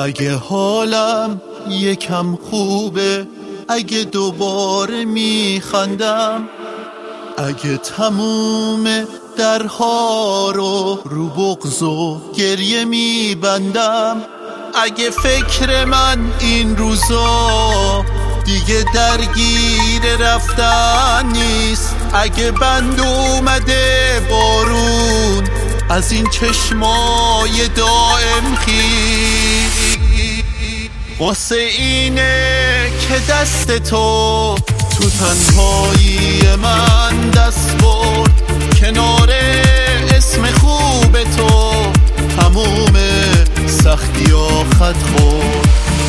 اگه حالم یکم خوبه، اگه دوباره میخندم، اگه تموم درها رو بغض و گریه میبندم، اگه فکر من این روزا دیگه درگیر رفتن نیست، اگه بند اومده بارون از این چشمای دائم خیز، واسه اینه که دست تو تنهایی من دست برد، کنار اسم خوب تو تموم سختی ها خط خورد.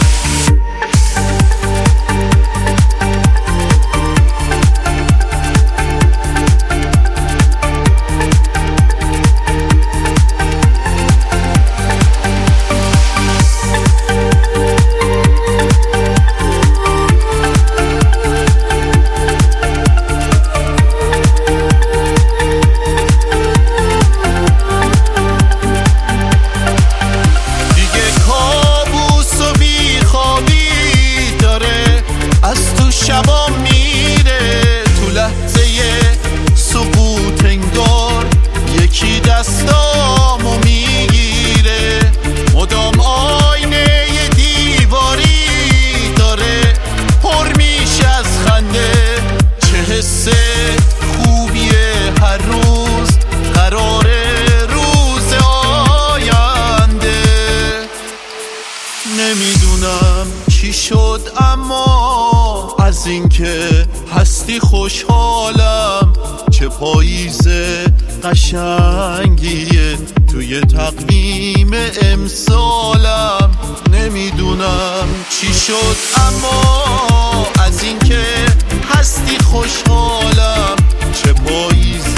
شبا میره تو لحظه سقوط، انگار یکی دستامو میگیره، مدام آینه دیواری داره پر میشه از خنده، چه حس خوبیه هر روز قراره روز آینده. نمیدونم چی شد اما از اینکه هستی خوشحالم، چه پاییز قشنگیه توی تقویم امسالم. نمیدونم چی شد اما از اینکه هستی خوشحالم، چه پاییز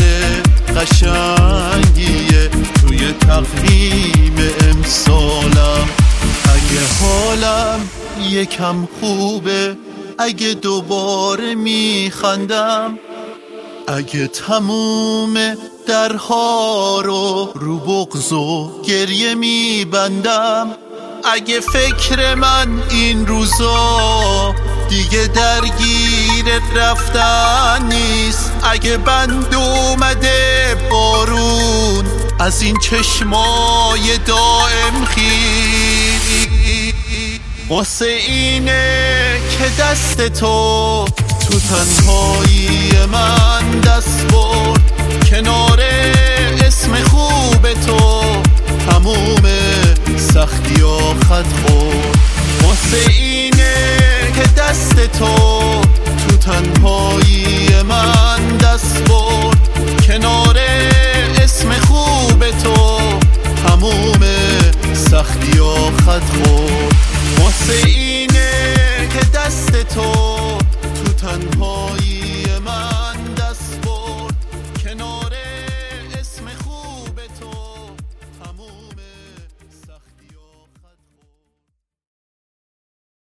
قشنگیه توی تقویم امسالم. اگه حالم یکم خوبه، اگه دوباره میخندم، اگه تموم درها رو بغض و گریه میبندم، اگه فکر من این روزا دیگه درگیر رفتن نیست، اگه بند اومده بارون از این چشمای دائم خیز، واسه اینه که دست تو تنهایی من دست برد، کنار اسم خوب تو تموم سختی ها خط خورد، واسه اینه که دست تو